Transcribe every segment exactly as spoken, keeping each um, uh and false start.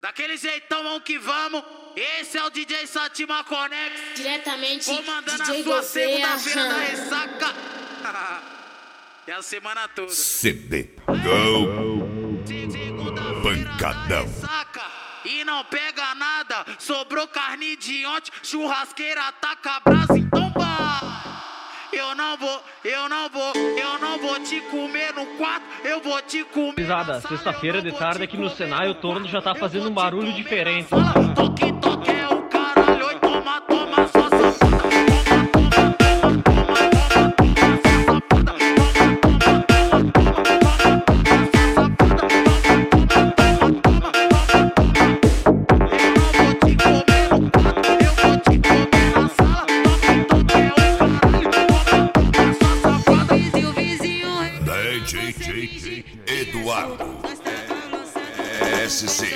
Daquele jeitão, vamos que vamos. Esse é o D J Satima Conex. Diretamente, comandando D J a sua Gouveia. segunda-feira da ressaca. E a semana toda. C D Go Pancadão. Ressaca. E não pega nada. Sobrou carne de ontem. Churrasqueira taca brasa, então vai. Eu não vou, eu não vou, eu não vou te comer no quarto, eu vou te comer. Pisada, sexta-feira de tarde aqui no Senai o torno já tá fazendo um barulho diferente. Toque, toque é o caralho, oi, toma, toma, só safada. D J Eduardo S C.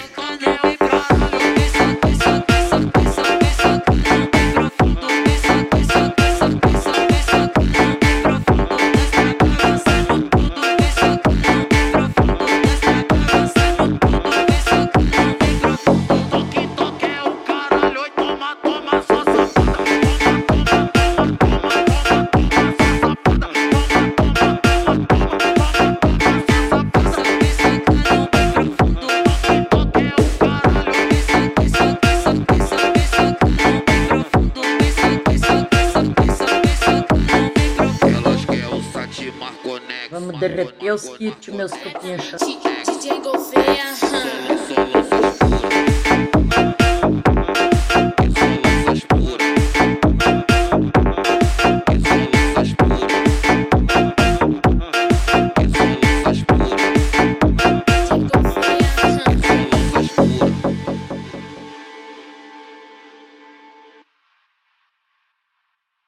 Vamos derreter os kits, meus cupinchas. D J Gouveia.